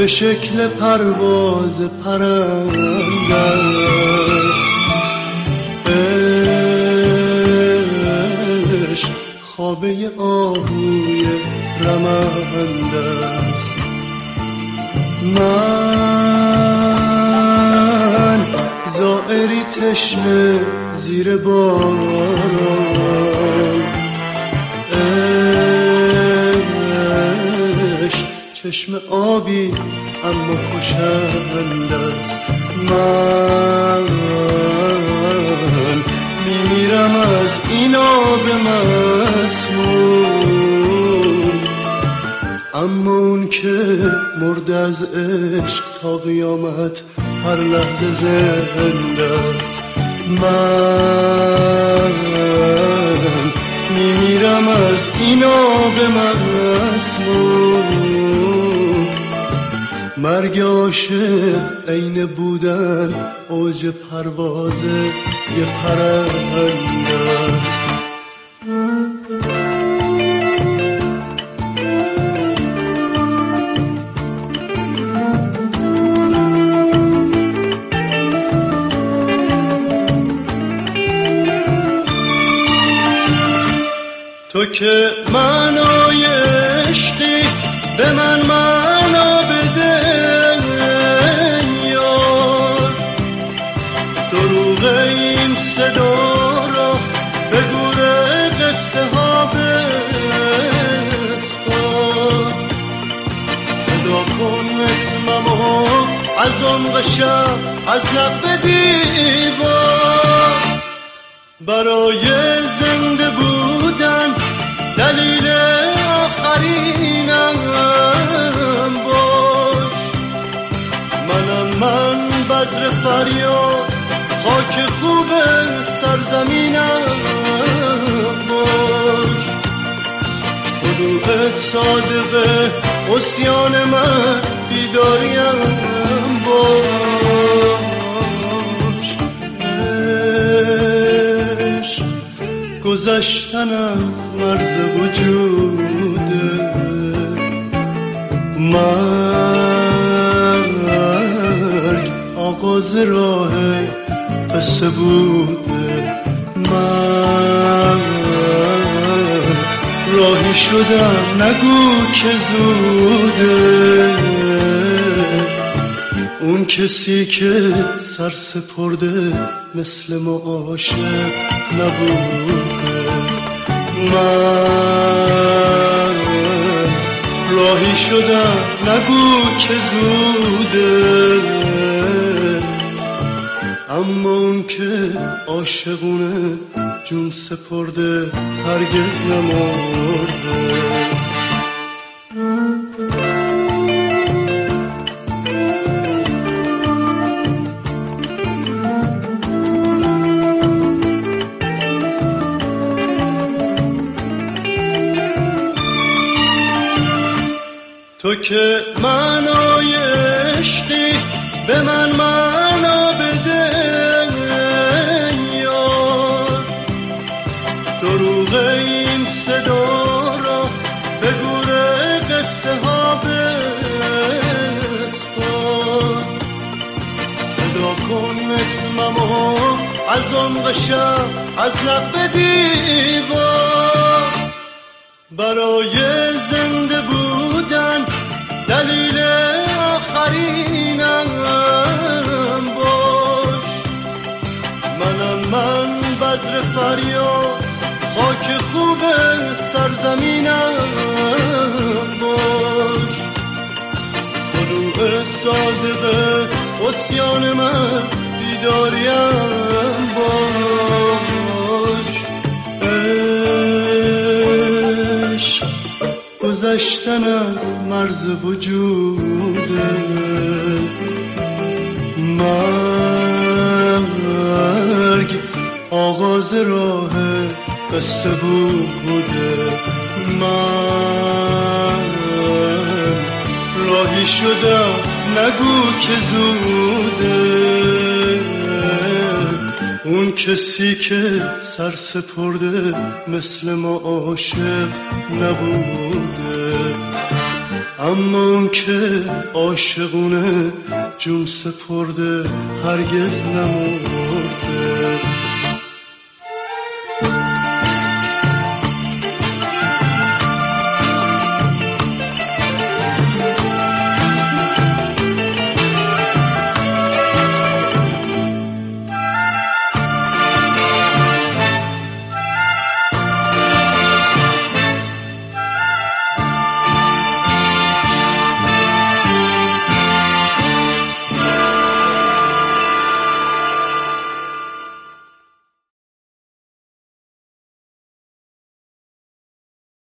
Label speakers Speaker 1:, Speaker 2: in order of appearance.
Speaker 1: به شکل پرواز پرنده است. عشق خوابه آهوی رمنده است. من زائری تشنه زیر باران، عشق چشم آبی اما کشنده است. من میمیرم از این آب مسموم، اما اون که مرد از عشق تا قیامت هر لحظه زنده است. من میمیرم از این آب مسموم. مرگ عاشق عین بودن اوج پرواز یه پرنده است. تو که معنای عشقی به من معنا بده یار، دروغ این صدا را به گور قصه ها بستان. صدا کن اسممو از عمق شب، از لب دیوار. برای زنده بودن دلیل آخرینم باش. من بدر فریاد، خاک خوب سرزمینم باش. طلوع صادقه عصیان من بیداریم باش. گذشتن از مرز وجوده، مرگ آغاز راه قصه بوده. من راهی شدم نگو که زوده، اون کسی که سر سپرده مثل ما عاشق نبوده. من راهی شدم نگو که زوده، اما اون که عاشقونه جون سپرده هرگز نمرده. تو که معنای عشقی به من معنا بده یار، دروغ این صدا را به گور قصه ها بستان. صدا کن اسممو از عمق شب، از لب دیوار. برای زنده بودن دلیل آخرینم باش. من بدر فریاد، خاک خوب سرزمینم باش. طلوع صادقه عصیان من بیداریم باش. عشق گذشتن از مرز وجوده، مرگ آغاز راه قصه بوده. من راهی شدم نگو که زوده، اون کسی که سر سپرده مثل ما عاشق نبوده. اما اون که عاشقونه جون سپرده هرگز نمرده.